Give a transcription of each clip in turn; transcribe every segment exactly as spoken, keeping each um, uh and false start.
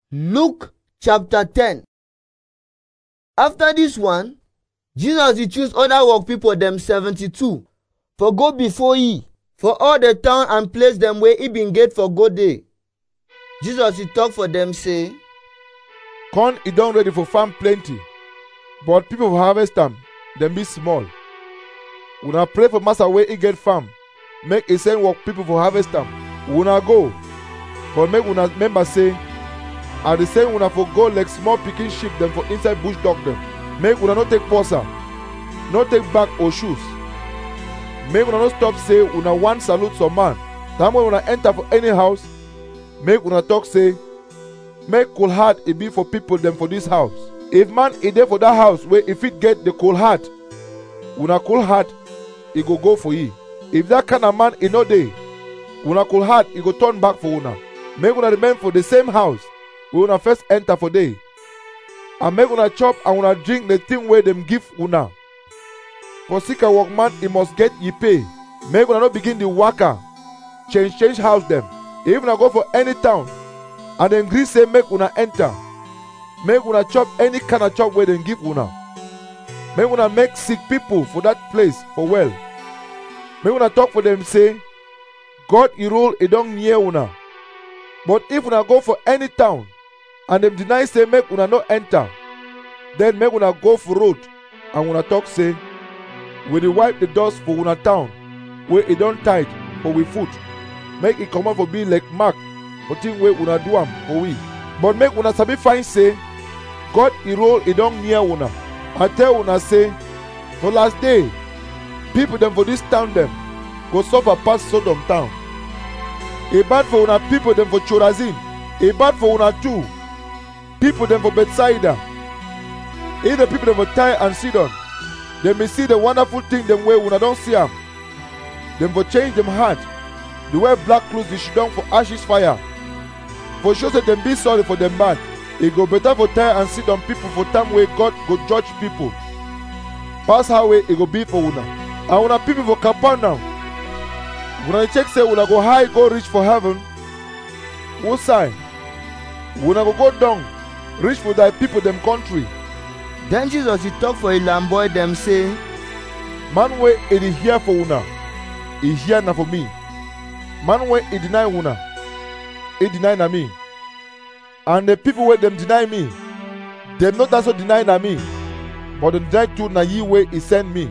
Luke chapter ten. After this one, Jesus he choose other work people them seventy-two for go before ye for all the town and place them where he been get for go day. Jesus he talk for them say, corn is done ready for farm plenty, but people for harvest them, them be small. Una pray for master where he get farm, make he send work people for harvest them. Una go, but make una member say, at the same una for go like small picking sheep them for inside bush dog them. Make una not take posa, not take bag or shoes. Make una not stop say una one salute some man. Time when una enter for any house, make una talk say, make cold heart it be for people them for this house. If man is there for that house where if it get the cold heart, una cold heart it go go for ye. If that kind of man is not there, una cold heart it go turn back for una. Make una remain for the same house we una first enter for day. And make una chop and una drink the thing where them give una. For sick a workman, he must get ye pay. Make una not begin the worker. Change change house them. If una go for any town, and then agree say make una enter. Make una chop any kind of chop where them give una. Make una make sick people for that place for well. Make una talk for them say, God he rule he don't near una. But if una go for any town, and them deny say make una no enter, then make una go for road and una talk say we dey wipe the dust for una town where it don't tight for we foot, make it come out for be like mark for thing where una do am for we. But make una sabi find say God he role he don't near una. I tell una say for last day people them for this town them go suffer past Sodom town. A bad for una people them for Chorazin, a bad for una too. People them for Bethsaida, either people them for Tyre and Sidon, they may see the wonderful thing them way una don't see them. Them for change them heart, the wear black clothes they should down for ashes fire. For sure say them be sorry for them bad. It go better for Tyre and Sidon people for time where God go judge people. Pass how way it go be for una. And una people for Capernaum. Una check say una go high go reach for heaven. What sign? Una go go down. Reach for thy people them country. Then Jesus he talk for a lamb boy them say, man way it is here for una, is here na for me. Man way it deny una, it deny na me. And the people where them deny me, them not also deny na me, but them deny too na ye way he send me.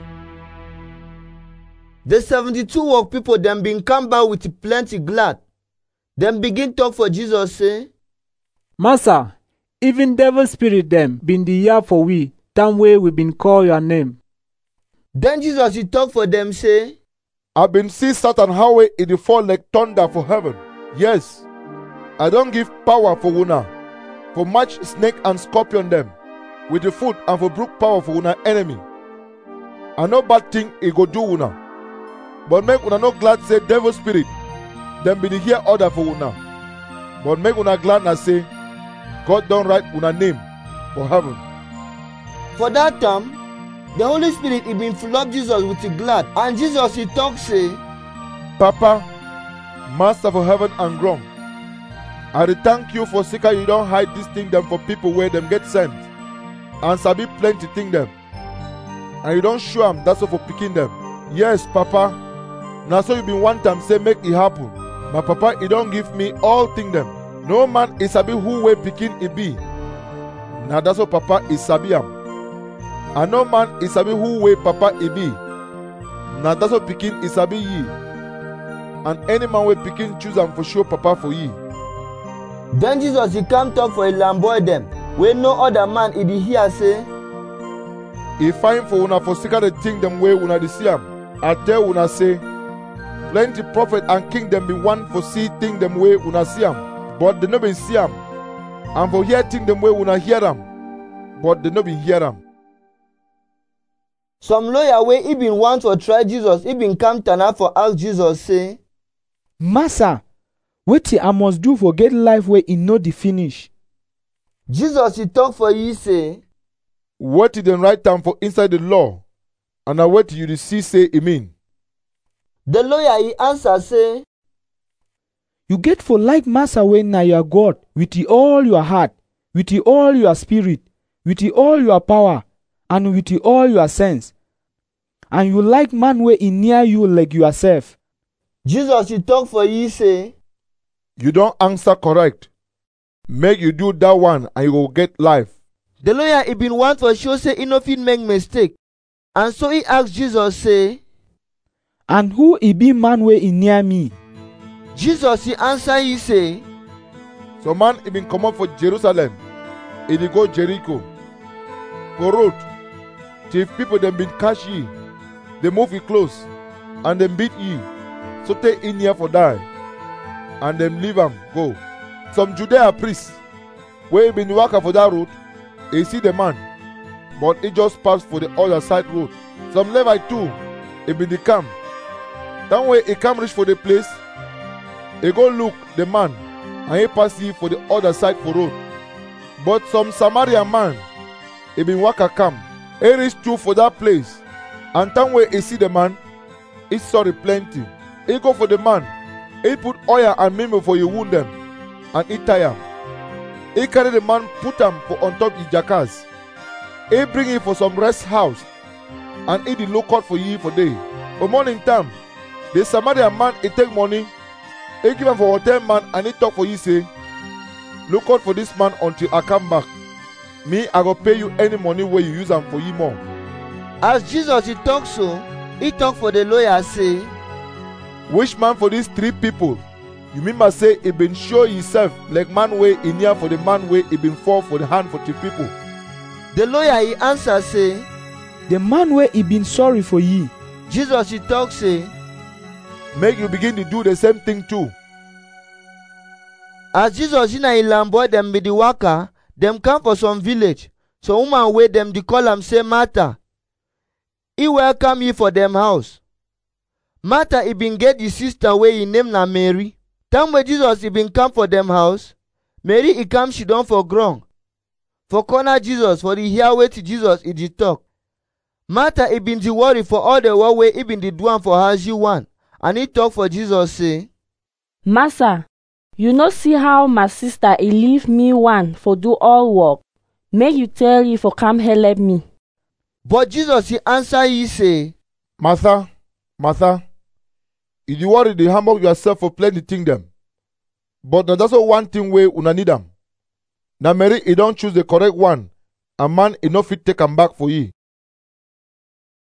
The seventy-two work people them been come back with plenty glad. Them begin talk for Jesus say, Master, even devil spirit them been the year for we, time way we been call your name. Then Jesus he talk for them say, I been see Satan how way it dey fall like thunder for heaven. Yes, I don't give power for una, for match snake and scorpion them, with the foot and for brook power for una enemy. And no bad thing it go do una. But make una no glad say devil spirit, them be the hear order for una. But make una glad na say, God don't write una name for heaven. For that time, the Holy Spirit he been full of Jesus with the glad. And Jesus he talk say, Papa, Master for heaven and ground, I dey thank you for sicker you don't hide this thing them for people where them get sent. And sabi plenty thing them. And you don't show them that's all for picking them. Yes, Papa. Now so you been one time say make it happen. My Papa he don't give me all thing them. No man is sabi who way picking it be. Now that's what Papa is sabi am. And no man is sabi who way Papa it be. Now that's what picking is sabi ye. And any man way picking choose am for sure Papa for ye. Then Jesus he come talk for a lamb boy them, where no other man he dey hear say, he fine for una for sicker the thing them way una dey see am. I tell una say, plenty prophet and king them be one for see thing them way una see am. But they no been see them, and for hear thing them way una hear them, but they no been hear them. Some lawyer way he been want to try Jesus, he been come turn up for ask Jesus say, Master, wetin I must do for get life where he know the finish? Jesus he talk for ye say, what did them write down for inside the law, and now what you dey see say it mean? The lawyer he answer say, You get for like Massa wey na your God with the all your heart, with the all your spirit, with the all your power, and with the all your sense. And you like man wey in near you like yourself. Jesus he talk for ye say, You don't answer correct. Make you do that one and you will get life. the lawyer he been want for show say he no fit make mistake. And so he ask Jesus say, And who e be man wey in near me? Jesus he answer ye say, So man he been come up for Jerusalem. He dey go Jericho. For road, till people them been catch ye. They move ye close, and them beat ye. So take in here for die. And them leave am go. Some Judea priests, wey been waka for that road, he see the man, but he just pass for the other side road. Some Levite too, he been the camp. That way he come reach for the place, he go look the man, and he pass ye for the other side for road. But some Samaritan man, he been waka come, he reach too for that place, and that way he see the man, he sorry plenty. He go for the man, he put oil and memo for you wound them, and he tie am. He carry the man, put am for on top his jackass. He bring him for some rest house, and he the lookout for ye for day. For morning time, the Samaritan man he take money, he give am for hotel man, and he talk for ye say, Look out for this man until I come back. Me, I go pay you any money where you use am for ye more. as Jesus he talk so, he talk for the lawyer say, Which man for these three people? You mean by say he been show himself like man way in here for the man way he been fall for the hand for the people? the lawyer he answer say, The man wey e been sorry for ye. Jesus he talk say, Make you begin to do the same thing too. as Jesus in a lamboy dem be the waka, dem come for some village. So woman wey dem dey call am say Martha. He welcome ye for dem house. Martha he been get the sister wey he name na Mary. Time wey Jesus he been come for dem house, Mary he come she down for ground. For corner Jesus for the hear wetin Jesus he dey talk. Martha he been dey worry for all the work wey he been dey do am for her she one, and he talk for Jesus say, Master, you no see how my sister he leave me one for do all work. Make you tell you for come help me. but Jesus he answer ye say, Martha, Martha, you dey worry dey hammer yourself for plenty thing them. But na that's one thing wey una need am. Na Mary he don't choose the correct one, and man he no fit take am back for ye.